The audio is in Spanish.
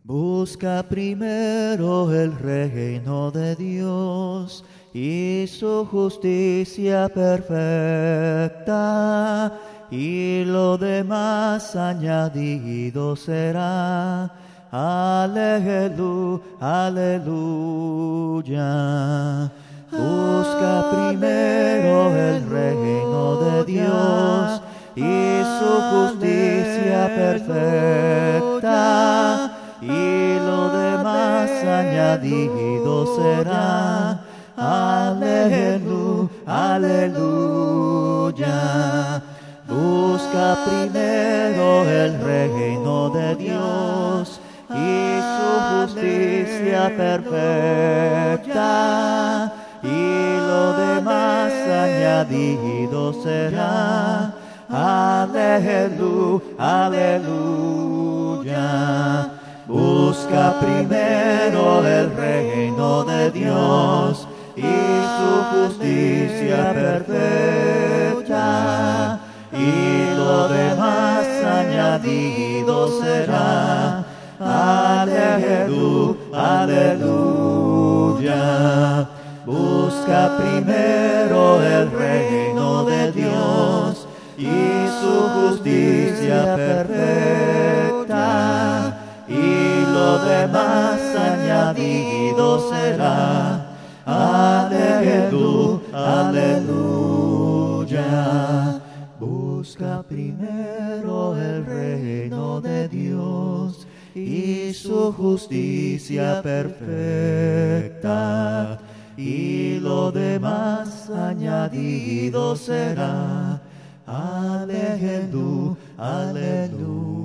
Busca primero el reino de Dios y su justicia perfecta, y lo demás añadido será. Aleluya, aleluya. Busca primero el reino de Dios y su justicia perfecta, y lo demás añadido será. Aleluya, aleluya. Busca primero el reino de Dios y su justicia perfecta, y lo demás añadido será. Aleluya, aleluya. Busca primero el reino de Dios y su justicia perfecta, y lo demás añadido será. Aleluya, aleluya. Busca primero el reino de Dios y su justicia perfecta, y lo demás añadido será. Aleluya, aleluya. Busca primero el reino de Dios y su justicia perfecta, y lo demás añadido será. Aleluya, aleluya.